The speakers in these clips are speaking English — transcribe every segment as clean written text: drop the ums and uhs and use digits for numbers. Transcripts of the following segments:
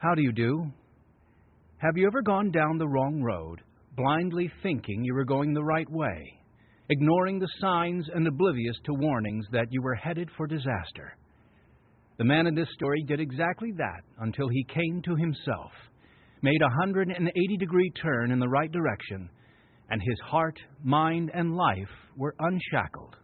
How do you do? Have you ever gone down the wrong road, blindly thinking you were going the right way, ignoring the signs and oblivious to warnings that you were headed for disaster? The man in this story did exactly that until he came to himself, made a 180-degree turn in the right direction, and his heart, mind, and life were unshackled.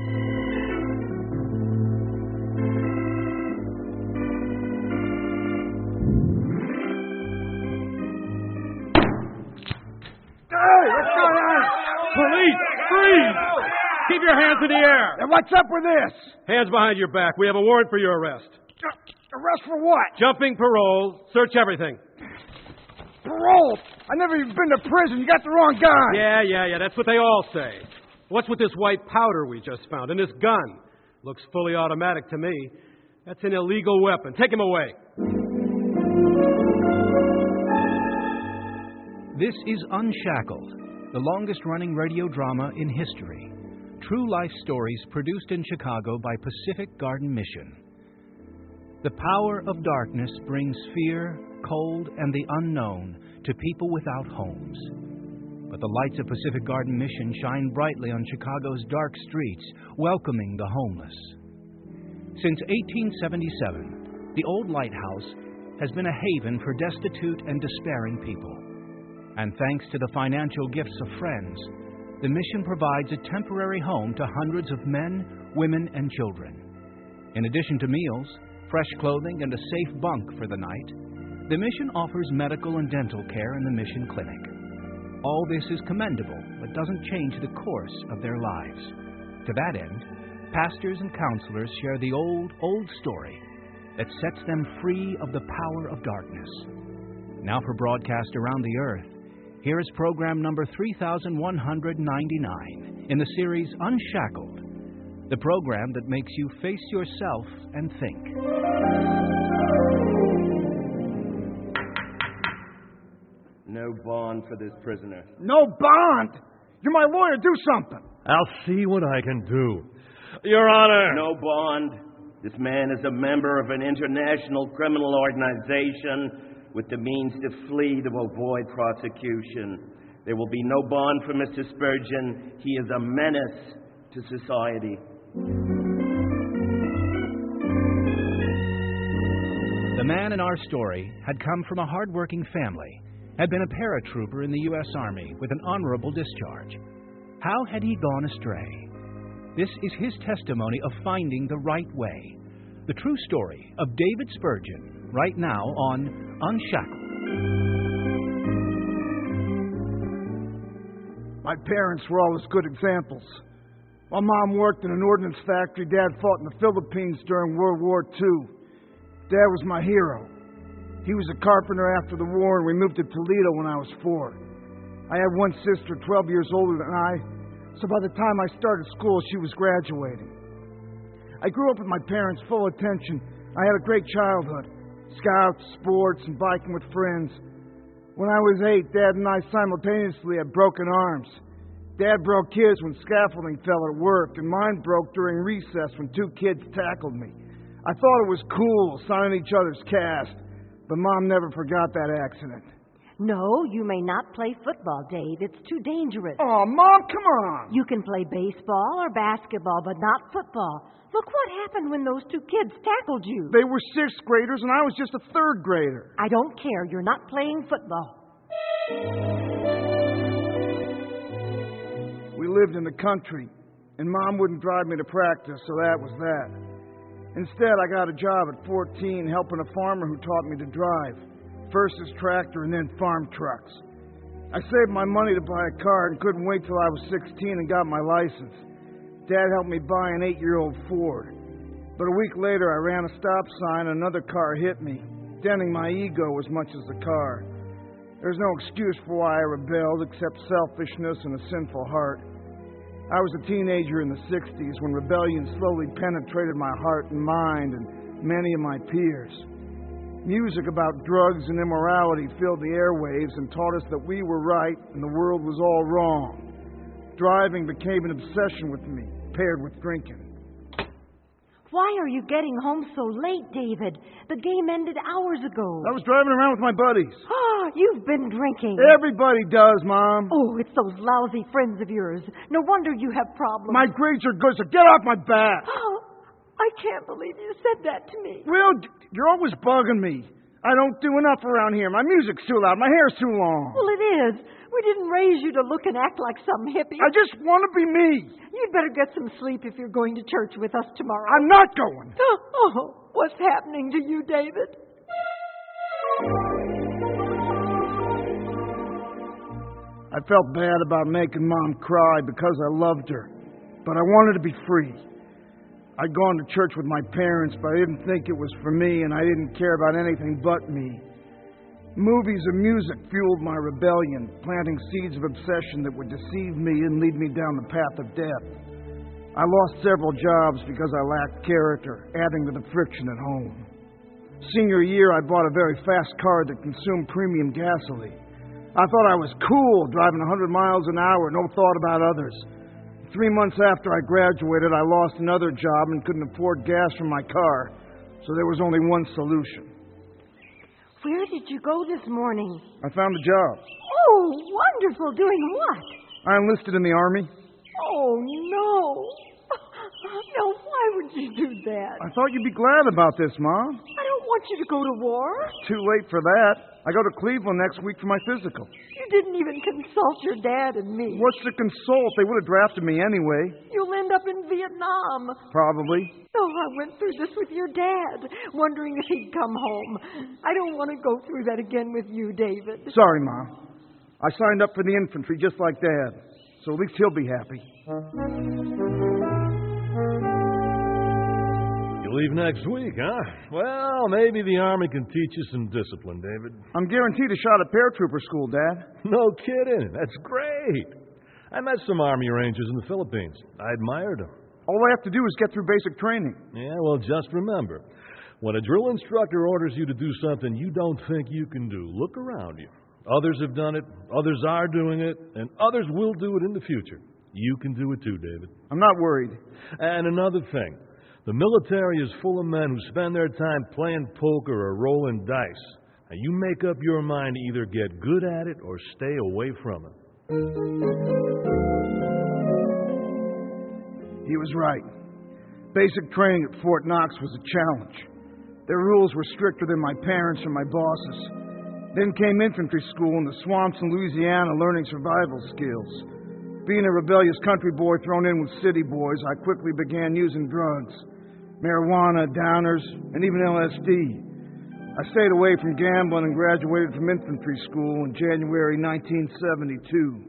Police! Freeze! Keep your hands in the air! And what's up with this? Hands behind your back. We have a warrant for your arrest. Arrest for what? Jumping parole. Search everything. Parole? I never even been to prison. You got the wrong guy. Yeah. That's what they all say. What's with this white powder we just found? And this gun? Looks fully automatic to me. That's an illegal weapon. Take him away. This is Unshackled, the longest-running radio drama in history. True life stories produced in Chicago by Pacific Garden Mission. The power of darkness brings fear, cold, and the unknown to people without homes. But the lights of Pacific Garden Mission shine brightly on Chicago's dark streets, welcoming the homeless. Since 1877, the old lighthouse has been a haven for destitute and despairing people. And thanks to the financial gifts of friends, the mission provides a temporary home to hundreds of men, women, and children. In addition to meals, fresh clothing, and a safe bunk for the night, the mission offers medical and dental care in the mission clinic. All this is commendable, but doesn't change the course of their lives. To that end, pastors and counselors share the old story that sets them free of the power of darkness. Now for broadcast around the earth, here is program number 3199 in the series Unshackled, the program that makes you face yourself and think. No bond for this prisoner. No bond? You're my lawyer. Do something. I'll see what I can do. Your Honor. No bond. This man is a member of an international criminal organization with the means to flee to avoid prosecution. There will be no bond for Mr. Spurgeon. He is a menace to society. The man in our story had come from a hard-working family, had been a paratrooper in the U.S. Army with an honorable discharge. How had he gone astray? This is his testimony of finding the right way. The true story of David Spurgeon, right now on Unshackled. My parents were always good examples. My mom worked in an ordnance factory. Dad fought in the Philippines during World War II. Dad was my hero. He was a carpenter after the war, and we moved to Toledo when I was 4. I had one sister 12 years older than I, so by the time I started school, she was graduating. I grew up with my parents' full attention. I had a great childhood. Scouts, sports, and biking with friends. When I was 8, Dad and I simultaneously had broken arms. Dad broke his when scaffolding fell at work, and mine broke during recess when 2 kids tackled me. I thought it was cool, signing each other's cast, but Mom never forgot that accident. No, you may not play football, Dave. It's too dangerous. Oh, Mom, come on! You can play baseball or basketball, but not football. Look what happened when those 2 kids tackled you. They were 6th graders, and I was just a 3rd grader. I don't care. You're not playing football. We lived in the country, and Mom wouldn't drive me to practice, so that was that. Instead, I got a job at 14 helping a farmer who taught me to drive. First his tractor and then farm trucks. I saved my money to buy a car and couldn't wait till I was 16 and got my license. Dad helped me buy an 8-year-old Ford. But a week later, I ran a stop sign and another car hit me, denting my ego as much as the car. There's no excuse for why I rebelled except selfishness and a sinful heart. I was a teenager in the 60s when rebellion slowly penetrated my heart and mind and many of my peers. Music about drugs and immorality filled the airwaves and taught us that we were right and the world was all wrong. Driving became an obsession with me, paired with drinking. Why are you getting home so late, David? The game ended hours ago. I was driving around with my buddies. Ah, you've been drinking. Everybody does, Mom. Oh, it's those lousy friends of yours. No wonder you have problems. My grades are good, so get off my back. Oh, I can't believe you said that to me. Will, you're always bugging me. I don't do enough around here. My music's too loud. My hair's too long. Well, it is. We didn't raise you to look and act like some hippie. I just want to be me. You'd better get some sleep if you're going to church with us tomorrow. I'm not going. Oh, what's happening to you, David? I felt bad about making Mom cry because I loved her, but I wanted to be free. I'd gone to church with my parents, but I didn't think it was for me, and I didn't care about anything but me. Movies and music fueled my rebellion, planting seeds of obsession that would deceive me and lead me down the path of death. I lost several jobs because I lacked character, adding to the friction at home. Senior year, I bought a very fast car that consumed premium gasoline. I thought I was cool, driving 100 miles an hour, no thought about others. 3 months after I graduated, I lost another job and couldn't afford gas for my car, so there was only one solution. Where did you go this morning? I found a job. Oh, wonderful. Doing what? I enlisted in the Army. Oh, no. No, why would you do that? I thought you'd be glad about this, Mom. I don't want you to go to war. Too late for that. I go to Cleveland next week for my physical. You didn't even consult your dad and me. What's to consult? They would have drafted me anyway. You'll end up in Vietnam. Probably. Oh, I went through this with your dad, wondering if he'd come home. I don't want to go through that again with you, David. Sorry, Mom. I signed up for the infantry just like Dad, so at least he'll be happy. You leave next week, huh? Well, maybe the Army can teach you some discipline, David. I'm guaranteed a shot at paratrooper school, Dad. No kidding. That's great. I met some Army Rangers in the Philippines. I admired them. All I have to do is get through basic training. Yeah, well, just remember, when a drill instructor orders you to do something you don't think you can do, look around you. Others have done it, others are doing it, and others will do it in the future. You can do it too, David. I'm not worried. And another thing, the military is full of men who spend their time playing poker or rolling dice. And you make up your mind to either get good at it or stay away from it. He was right. Basic training at Fort Knox was a challenge. Their rules were stricter than my parents or my bosses. Then came infantry school in the swamps in Louisiana, learning survival skills. Being a rebellious country boy thrown in with city boys, I quickly began using drugs. Marijuana, downers, and even LSD. I stayed away from gambling and graduated from infantry school in January 1972.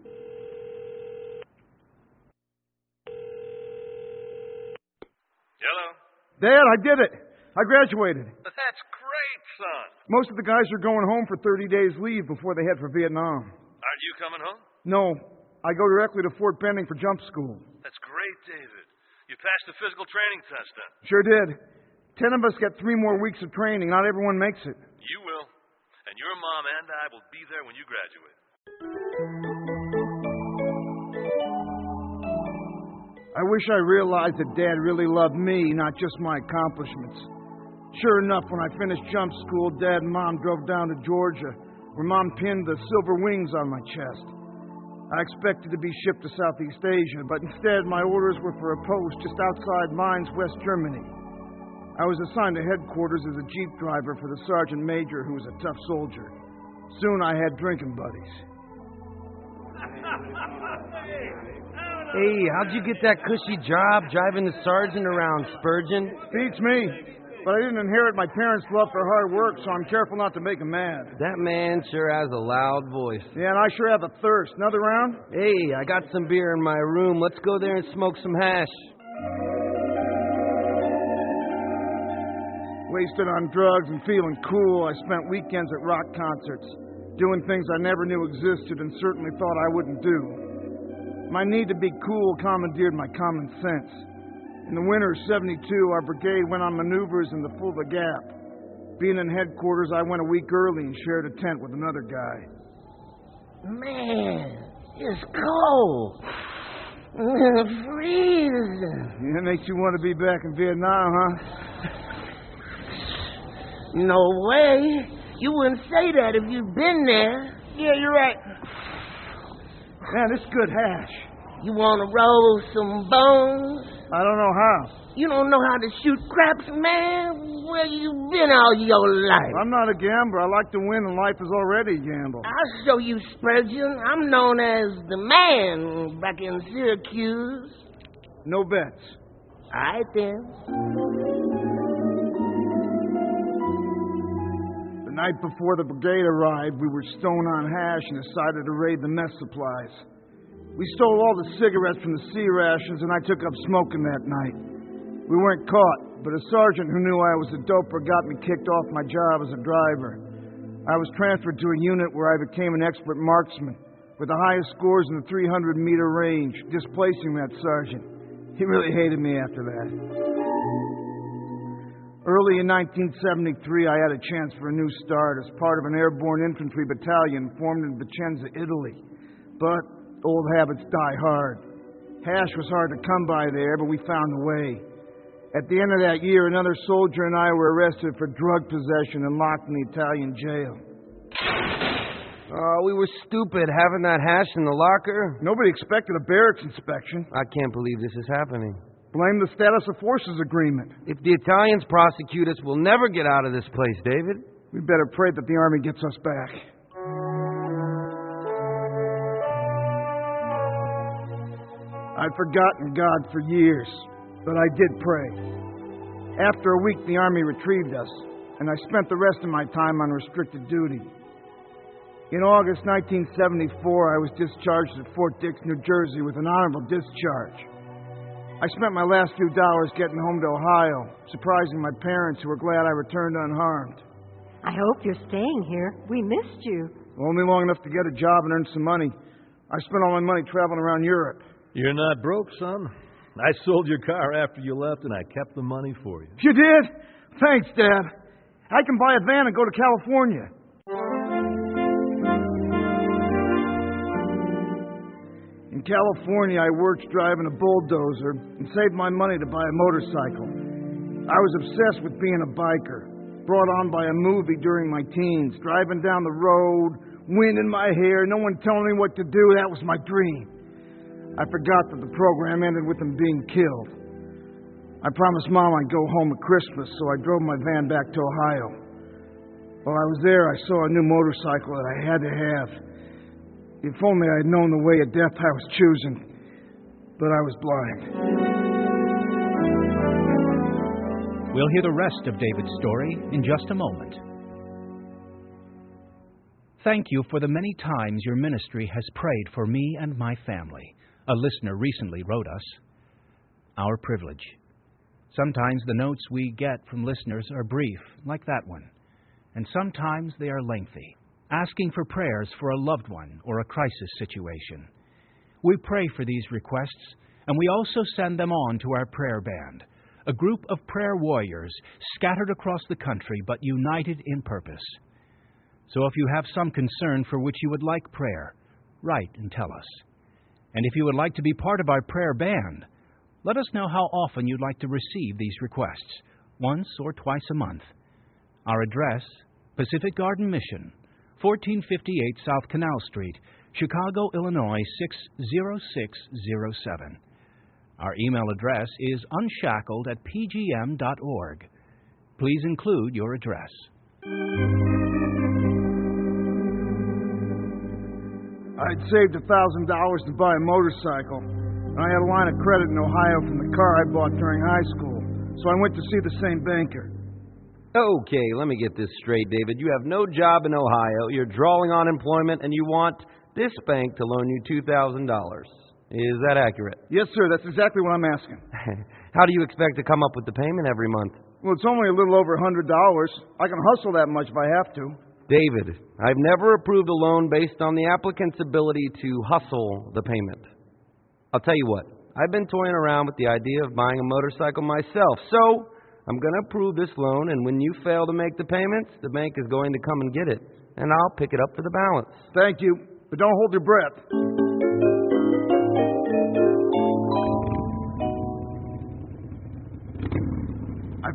Hello? Dad, I did it. I graduated. That's great, son. Most of the guys are going home for 30 days leave before they head for Vietnam. Aren't you coming home? No, I go directly to Fort Benning for jump school. That's great, David. You passed the physical training test, then. Sure did. 10 of us get 3 more weeks of training. Not everyone makes it. You will. And your mom and I will be there when you graduate. I wish I realized that Dad really loved me, not just my accomplishments. Sure enough, when I finished jump school, Dad and Mom drove down to Georgia, where Mom pinned the silver wings on my chest. I expected to be shipped to Southeast Asia, but instead my orders were for a post just outside Mainz, West Germany. I was assigned to headquarters as a jeep driver for the sergeant major, who was a tough soldier. Soon I had drinking buddies. Hey, how'd you get that cushy job driving the sergeant around, Spurgeon? Beats me. But I didn't inherit my parents' love for hard work, so I'm careful not to make them mad. That man sure has a loud voice. Yeah, and I sure have a thirst. Another round? Hey, I got some beer in my room. Let's go there and smoke some hash. Wasted on drugs and feeling cool, I spent weekends at rock concerts, doing things I never knew existed and certainly thought I wouldn't do. My need to be cool commandeered my common sense. In the winter of '72, our brigade went on maneuvers in the Fulda Gap. Being in headquarters, I went a week early and shared a tent with another guy. Man, it's cold. Freeze. It makes you want to be back in Vietnam, huh? No way. You wouldn't say that if you'd been there. Yeah, you're right. Man, this is good hash. You want to roll some bones? I don't know how. You don't know how to shoot craps, man? Where you been all your life? I'm not a gambler. I like to win, and life is already a gamble. I'll show you, Spurgeon. I'm known as the man back in Syracuse. No bets. All right, then. The night before the brigade arrived, we were stoned on hash and decided to raid the mess supplies. We stole all the cigarettes from the C rations, and I took up smoking that night. We weren't caught, but a sergeant who knew I was a doper got me kicked off my job as a driver. I was transferred to a unit where I became an expert marksman, with the highest scores in the 300-meter range, displacing that sergeant. He really hated me after that. Early in 1973, I had a chance for a new start as part of an airborne infantry battalion formed in Vicenza, Italy. But old habits die hard. Hash was hard to come by there, but we found a way. At the end of that year, another soldier and I were arrested for drug possession and locked in the Italian jail. Oh, we were stupid having that hash in the locker. Nobody expected a barracks inspection. I can't believe this is happening. Blame the status of forces agreement. If the Italians prosecute us, we'll never get out of this place, David. We better pray that the Army gets us back. I'd forgotten God for years, but I did pray. After a week, the Army retrieved us, and I spent the rest of my time on restricted duty. In August 1974, I was discharged at Fort Dix, New Jersey, with an honorable discharge. I spent my last few dollars getting home to Ohio, surprising my parents who were glad I returned unharmed. I hope you're staying here. We missed you. Only long enough to get a job and earn some money. I spent all my money traveling around Europe. You're not broke, son. I sold your car after you left, and I kept the money for you. You did? Thanks, Dad. I can buy a van and go to California. In California, I worked driving a bulldozer and saved my money to buy a motorcycle. I was obsessed with being a biker, brought on by a movie during my teens, driving down the road, wind in my hair, no one telling me what to do. That was my dream. I forgot that the program ended with him being killed. I promised Mom I'd go home at Christmas, so I drove my van back to Ohio. While I was there, I saw a new motorcycle that I had to have. If only I had known the way of death I was choosing, but I was blind. We'll hear the rest of David's story in just a moment. Thank you for the many times your ministry has prayed for me and my family. A listener recently wrote us, "Our privilege. Sometimes the notes we get from listeners are brief, like that one, and sometimes they are lengthy, asking for prayers for a loved one or a crisis situation. We pray for these requests, and we also send them on to our prayer band, a group of prayer warriors scattered across the country but united in purpose. So if you have some concern for which you would like prayer, write and tell us. And if you would like to be part of our prayer band, let us know how often you'd like to receive these requests, once or twice a month. Our address, Pacific Garden Mission, 1458 South Canal Street, Chicago, Illinois, 60607. Our email address is unshackled@pgm.org. Please include your address. I'd saved $1,000 to buy a motorcycle, and I had a line of credit in Ohio from the car I bought during high school, so I went to see the same banker. Okay, let me get this straight, David. You have no job in Ohio, you're drawing unemployment, and you want this bank to loan you $2,000. Is that accurate? Yes, sir, that's exactly what I'm asking. How do you expect to come up with the payment every month? Well, it's only a little over $100. I can hustle that much if I have to. David, I've never approved a loan based on the applicant's ability to hustle the payment. I'll tell you what, I've been toying around with the idea of buying a motorcycle myself, so I'm going to approve this loan, and when you fail to make the payments, the bank is going to come and get it, and I'll pick it up for the balance. Thank you, but don't hold your breath.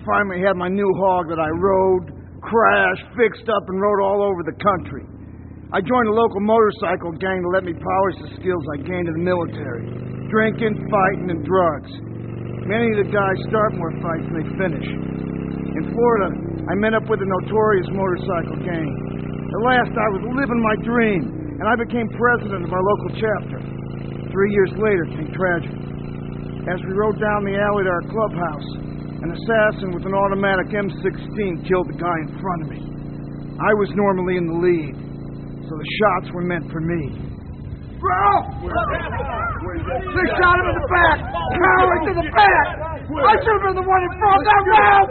finally had my new hog that I rode, crashed, fixed up, and rode all over the country. I joined a local motorcycle gang to let me polish the skills I gained in the military. Drinking, fighting, and drugs. Many of the guys start more fights than they finish. In Florida, I met up with a notorious motorcycle gang. At last, I was living my dream, and I became president of our local chapter. 3 years later came tragedy. As we rode down the alley to our clubhouse, an assassin with an automatic M16 killed the guy in front of me. I was normally in the lead, so the shots were meant for me. Ralph! They shot him in the back! Coward to the back! I should have been the one in front! Now, Ralph!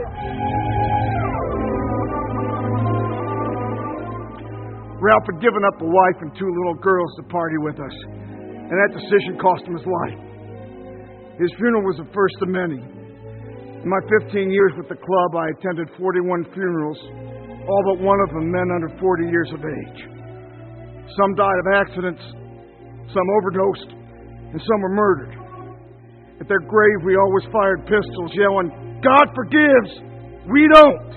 Ralph had given up a wife and 2 little girls to party with us, and that decision cost him his life. His funeral was the first of many. In my 15 years with the club, I attended 41 funerals, all but one of them men under 40 years of age. Some died of accidents, some overdosed, and some were murdered. At their grave, we always fired pistols, yelling, "God forgives, we don't!"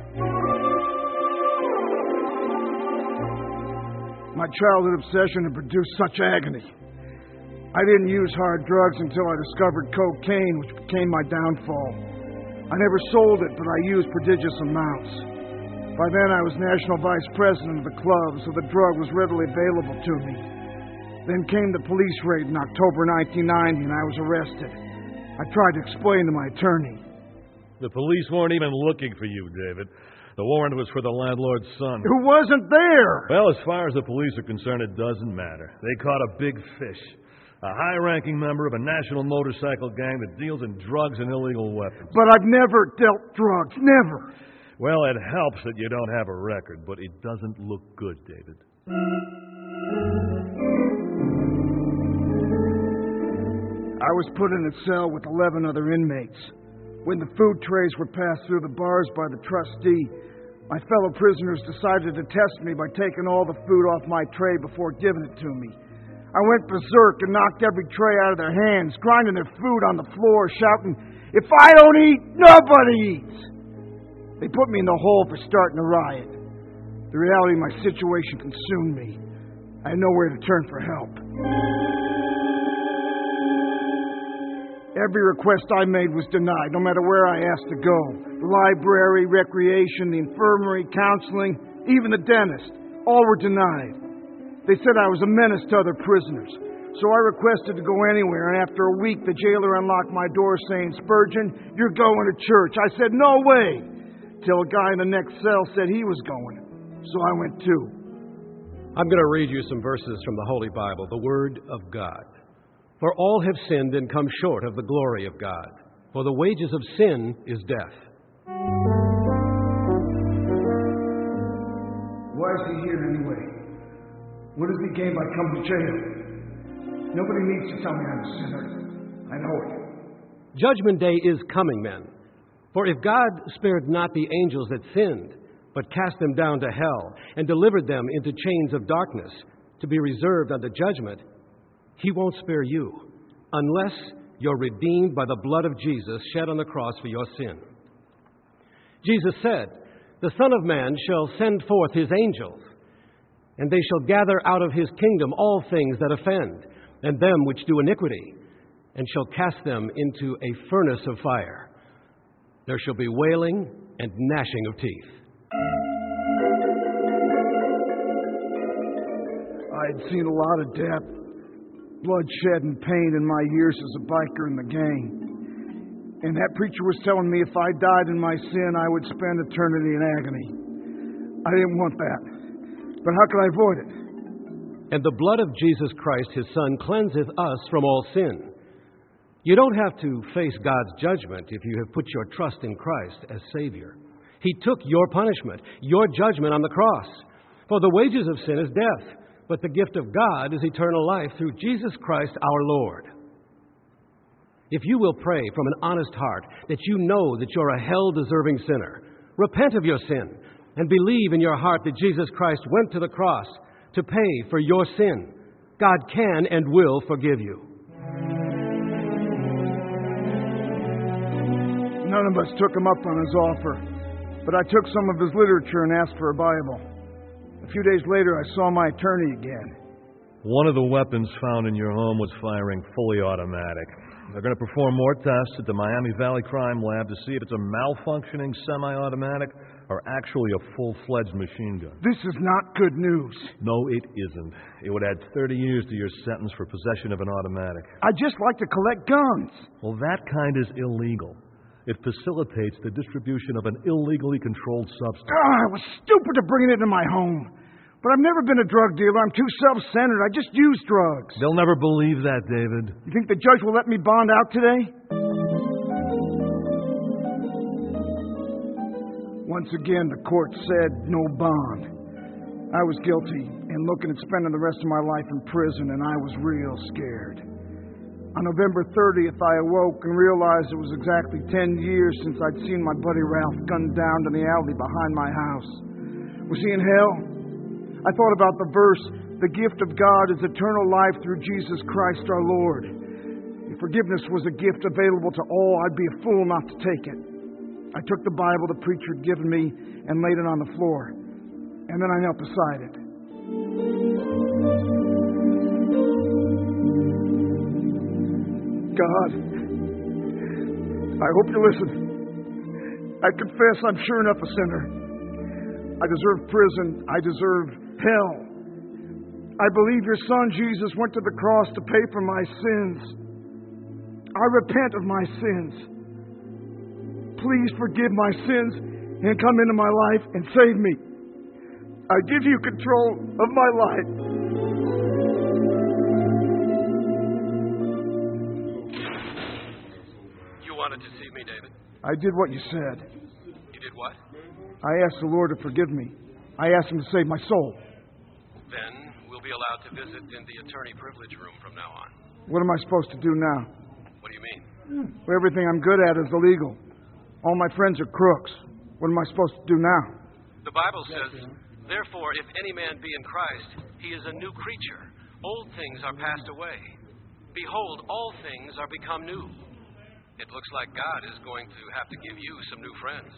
My childhood obsession had produced such agony. I didn't use hard drugs until I discovered cocaine, which became my downfall. I never sold it, but I used prodigious amounts. By then, I was national vice president of the club, so the drug was readily available to me. Then came the police raid in October 1990, and I was arrested. I tried to explain to my attorney. The police weren't even looking for you, David. The warrant was for the landlord's son. Who wasn't there? Well, as far as the police are concerned, it doesn't matter. They caught a big fish. A high-ranking member of a national motorcycle gang that deals in drugs and illegal weapons. But I've never dealt drugs. Never. Well, it helps that you don't have a record, but it doesn't look good, David. I was put in a cell with 11 other inmates. When the food trays were passed through the bars by the trustee, my fellow prisoners decided to test me by taking all the food off my tray before giving it to me. I went berserk and knocked every tray out of their hands, grinding their food on the floor, shouting, "If I don't eat, nobody eats!" They put me in the hole for starting a riot. The reality of my situation consumed me. I had nowhere to turn for help. Every request I made was denied, no matter where I asked to go. The library, recreation, the infirmary, counseling, even the dentist, all were denied. They said I was a menace to other prisoners. So I requested to go anywhere, and after a week, the jailer unlocked my door saying, "Spurgeon, you're going to church." I said, "No way," till a guy in the next cell said he was going. So I went too. I'm going to read you some verses from the Holy Bible, the Word of God. "For all have sinned and come short of the glory of God. For the wages of sin is death." Why is he here anyway? What does he gain by coming to jail? Nobody needs to tell me I'm a sinner. I know it. Judgment Day is coming, men. For if God spared not the angels that sinned, but cast them down to hell, and delivered them into chains of darkness, to be reserved unto judgment, He won't spare you, unless you're redeemed by the blood of Jesus shed on the cross for your sin. Jesus said, "The Son of Man shall send forth His angels, and they shall gather out of His kingdom all things that offend, and them which do iniquity, and shall cast them into a furnace of fire. There shall be wailing and gnashing of teeth." I had seen a lot of death, bloodshed, and pain in my years as a biker in the gang. And that preacher was telling me if I died in my sin, I would spend eternity in agony. I didn't want that. But how could I avoid it? "And the blood of Jesus Christ, His Son, cleanseth us from all sin." You don't have to face God's judgment if you have put your trust in Christ as Savior. He took your punishment, your judgment on the cross. For the wages of sin is death, but the gift of God is eternal life through Jesus Christ our Lord. If you will pray from an honest heart that you know that you're a hell-deserving sinner, repent of your sin, and believe in your heart that Jesus Christ went to the cross to pay for your sin, God can and will forgive you. None of us took him up on his offer, but I took some of his literature and asked for a Bible. A few days later, I saw my attorney again. One of the weapons found in your home was firing fully automatic. They're going to perform more tests at the Miami Valley Crime Lab to see if it's a malfunctioning semi-automatic or actually a full-fledged machine gun. This is not good news. No, it isn't. It would add 30 years to your sentence for possession of an automatic. I just like to collect guns. Well, that kind is illegal. It facilitates the distribution of an illegally controlled substance. I was stupid to bring it into my home. But I've never been a drug dealer. I'm too self-centered. I just use drugs. They'll never believe that, David. You think the judge will let me bond out today? Once again, the court said no bond. I was guilty and looking at spending the rest of my life in prison, and I was real scared. On November 30th, I awoke and realized it was exactly 10 years since I'd seen my buddy Ralph gunned down in the alley behind my house. Was he in hell? I thought about the verse, "The gift of God is eternal life through Jesus Christ our Lord." If forgiveness was a gift available to all, I'd be a fool not to take it. I took the Bible the preacher had given me and laid it on the floor. And then I knelt beside it. God, I hope you listen. I confess I'm sure enough a sinner. I deserve prison. I deserve hell. I believe your Son, Jesus, went to the cross to pay for my sins. I repent of my sins. Please forgive my sins and come into my life and save me. I give you control of my life. You wanted to see me, David? I did what you said. You did what? I asked the Lord to forgive me. I asked him to save my soul. Then we'll be allowed to visit in the attorney privilege room from now on. What am I supposed to do now? What do you mean? Well, everything I'm good at is illegal. All my friends are crooks. What am I supposed to do now? The Bible says, "Therefore, if any man be in Christ, he is a new creature. Old things are passed away. Behold, all things are become new." It looks like God is going to have to give you some new friends.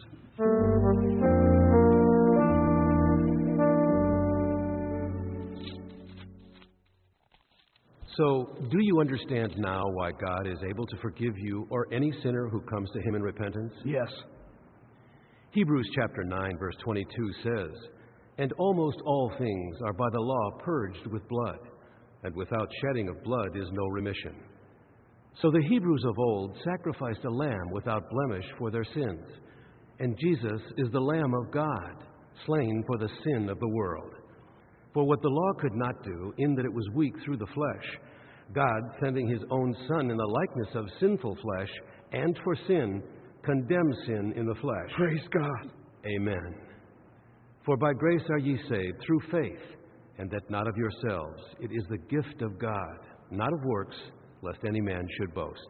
So, do you understand now why God is able to forgive you or any sinner who comes to him in repentance? Yes. Hebrews chapter 9, verse 22 says, "And almost all things are by the law purged with blood, and without shedding of blood is no remission." So the Hebrews of old sacrificed a lamb without blemish for their sins, and Jesus is the Lamb of God, slain for the sin of the world. For what the law could not do, in that it was weak through the flesh, God, sending his own Son in the likeness of sinful flesh, and for sin, condemned sin in the flesh. Praise God. Amen. For by grace are ye saved, through faith, and that not of yourselves. It is the gift of God, not of works, lest any man should boast.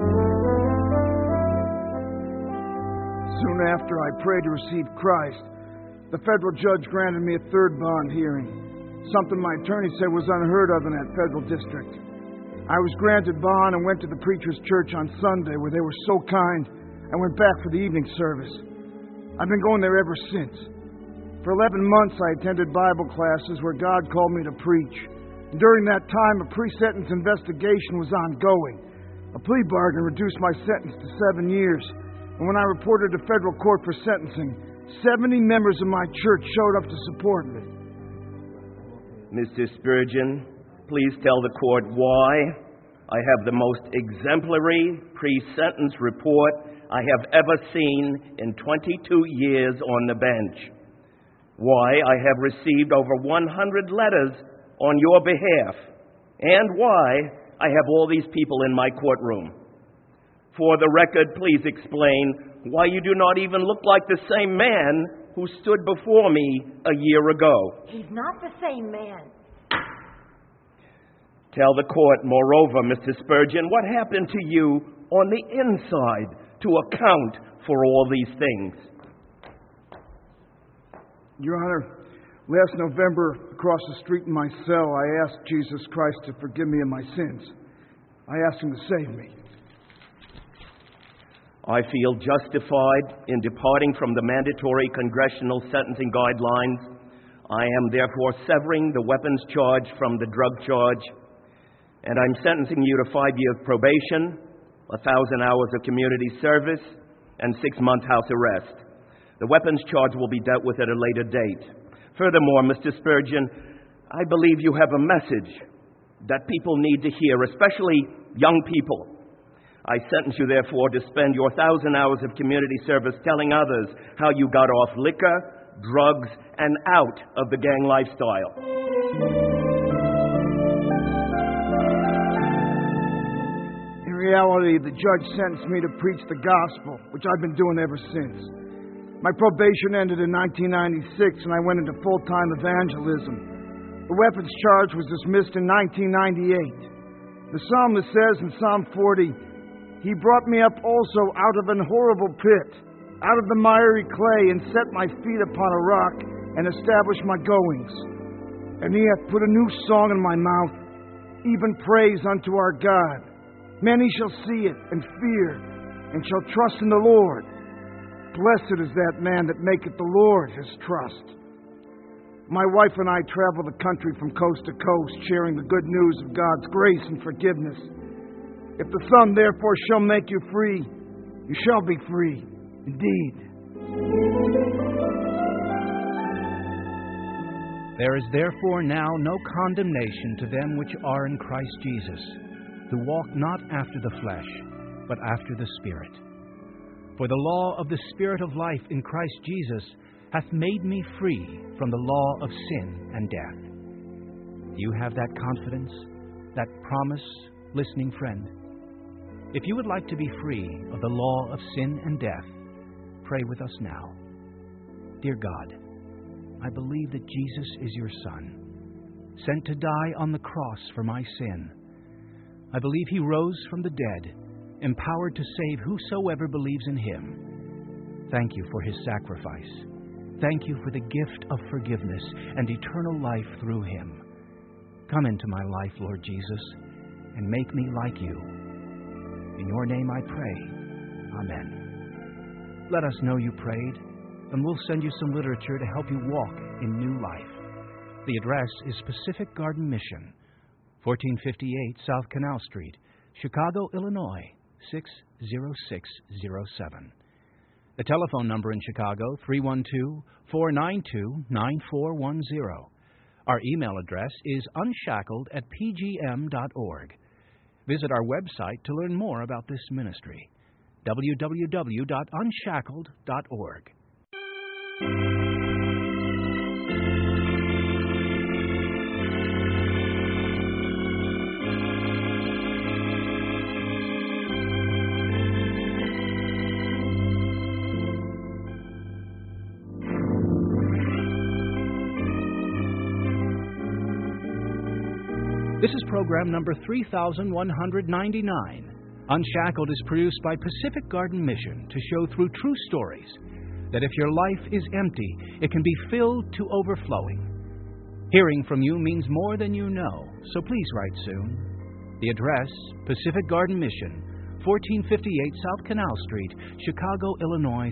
Soon after I prayed to receive Christ, the federal judge granted me a third bond hearing. Something my attorney said was unheard of in that federal district. I was granted bond and went to the preacher's church on Sunday, where they were so kind I went back for the evening service. I've been going there ever since. For 11 months I attended Bible classes where God called me to preach. And during that time, a pre-sentence investigation was ongoing. A plea bargain reduced my sentence to 7 years. And when I reported to federal court for sentencing, 70 members of my church showed up to support me. Mr. Spurgeon, please tell the court why I have the most exemplary pre-sentence report I have ever seen in 22 years on the bench. Why I have received over 100 letters on your behalf, and why I have all these people in my courtroom. For the record, please explain why you do not even look like the same man who stood before me a year ago. He's not the same man. Tell the court, moreover, Mr. Spurgeon, what happened to you on the inside to account for all these things. Your Honor, last November, across the street in my cell, I asked Jesus Christ to forgive me of my sins. I asked him to save me. I feel justified in departing from the mandatory congressional sentencing guidelines. I am therefore severing the weapons charge from the drug charge, and I'm sentencing you to 5 years probation, 1,000 hours of community service, and 6-month house arrest. The weapons charge will be dealt with at a later date. Furthermore, Mr. Spurgeon, I believe you have a message that people need to hear, especially young people. I sentence you, therefore, to spend your 1,000 hours of community service telling others how you got off liquor, drugs, and out of the gang lifestyle. In reality, the judge sentenced me to preach the gospel, which I've been doing ever since. My probation ended in 1996, and I went into full-time evangelism. The weapons charge was dismissed in 1998. The psalmist says in Psalm 40, "He brought me up also out of an horrible pit, out of the miry clay, and set my feet upon a rock, and established my goings. And he hath put a new song in my mouth, even praise unto our God. Many shall see it, and fear, and shall trust in the Lord. Blessed is that man that maketh the Lord his trust." My wife and I travel the country from coast to coast, sharing the good news of God's grace and forgiveness. If the Son therefore shall make you free, you shall be free indeed. There is therefore now no condemnation to them which are in Christ Jesus, who walk not after the flesh, but after the Spirit. For the law of the Spirit of life in Christ Jesus hath made me free from the law of sin and death. Do you have that confidence, that promise, listening friend? If you would like to be free of the law of sin and death, pray with us now. Dear God, I believe that Jesus is your Son, sent to die on the cross for my sin. I believe he rose from the dead, empowered to save whosoever believes in him. Thank you for his sacrifice. Thank you for the gift of forgiveness and eternal life through him. Come into my life, Lord Jesus, and make me like you. In your name I pray. Amen. Let us know you prayed, and we'll send you some literature to help you walk in new life. The address is Pacific Garden Mission, 1458 South Canal Street, Chicago, Illinois, 60607. The telephone number in Chicago, 312-492-9410. Our email address is unshackled@pgm.org. Visit our website to learn more about this ministry, www.unshackled.org. This is program number 3199. Unshackled is produced by Pacific Garden Mission to show through true stories that if your life is empty, it can be filled to overflowing. Hearing from you means more than you know, so please write soon. The address, Pacific Garden Mission, 1458 South Canal Street, Chicago, Illinois,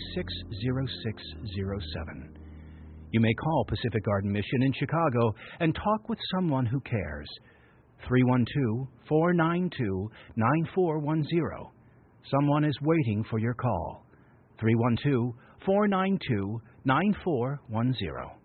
60607. You may call Pacific Garden Mission in Chicago and talk with someone who cares. 312-492-9410. Someone is waiting for your call. 312-492-9410.